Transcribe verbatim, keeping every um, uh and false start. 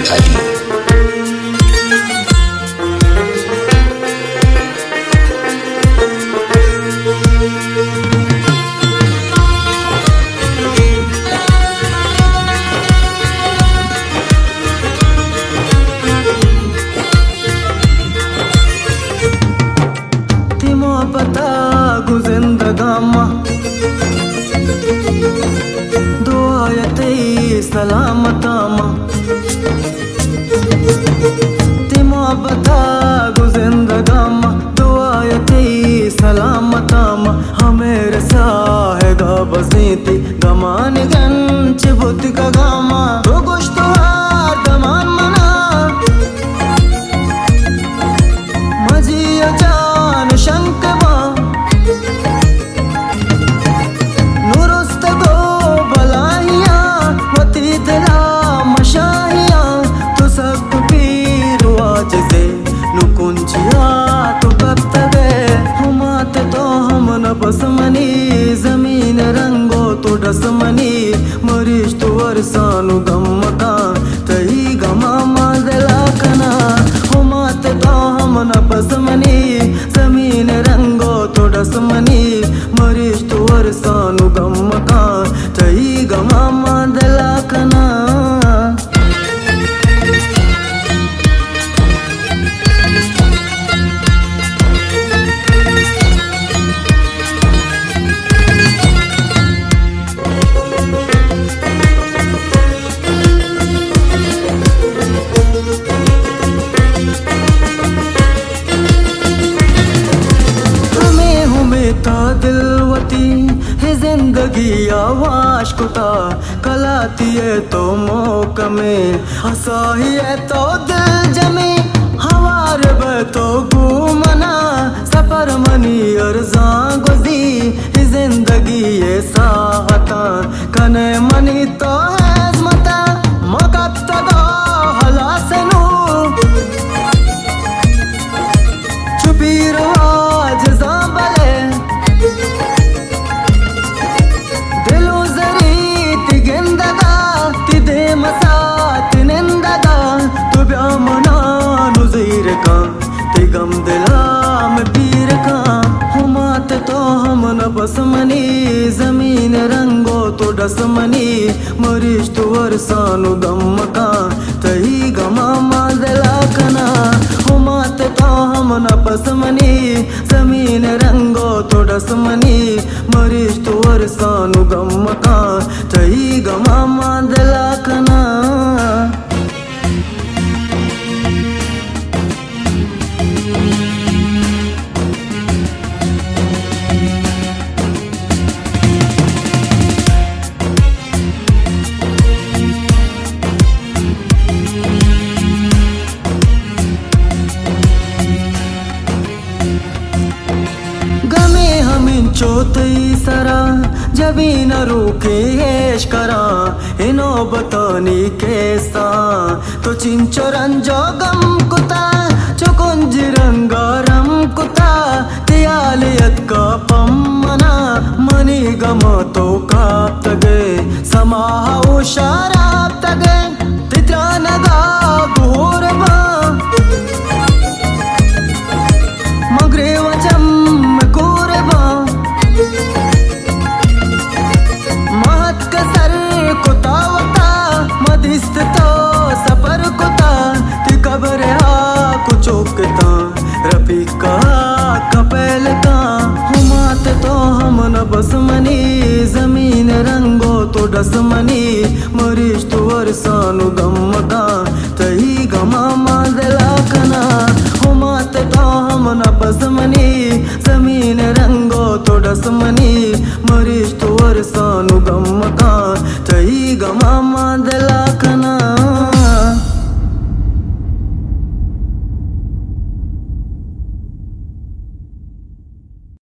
बिहारी। पता गुजिंदगामा दुआयते सलामतामा तिमा पता गुजिंदगामा दुआयते सलामतामा हमें रसा है गा बसीती गमान गंच बुद्ध का गामा तो गुश्तवार दमान मना मजिया जान शंक बसमनी जमीन रंगो तो डसमनी मरीज तो वरसानु गम्मका तही गमा मादला कना हुमात तो हम न बसमनी जमीन रंगो तो डसमनी मरीज तो वरसानु गम्मका तही गमा मादला कना। दिलवती है जिंदगी आवाश कुता कलाती है तो मौक में हंसाही है तो दिल जमी हवार तो घूमना सफर मनी अर्जा गुजी है जिंदगी ये साहता कने मनी तो है मता मकता हला सनू छुपी रवाज जाबले गम दिला में पीर का हुमात तो हम न बसमनी जमीन रंगो तो डसमनी मरीज तो वरसानु गम का तही गमा मादला कना हुमात तो हम न बसमनी जमीन रंगो तो डसमनी मरीज तो वरसानु गम का तही गमा मादला कना। चौथी सरा जबी न रुके ऐश करा इनो बतानी कैसा तो चिंचो रंजो गम कुता चुकुंज रंगारम कुता तियालियत का पम्मना मनी गम तो काप तगे समाहा उशाराप तगे तित्रा नगा बुरबा मगरे वचम कुरबा महत कसर कुतावता मदिस्त तो सफर कुता ती कब्र हा कुचोकता रफीका कपेल का हुमात तो हम न बसमनी जमीन रंगो तो डसमनी मरीज तो वरसानु गम्मका तही गमा मादला कना हुमात तो हम न बसमनी जमीन रंगो तो डसमनी मरीज तो वरसानु गम्मका तही गमा मादला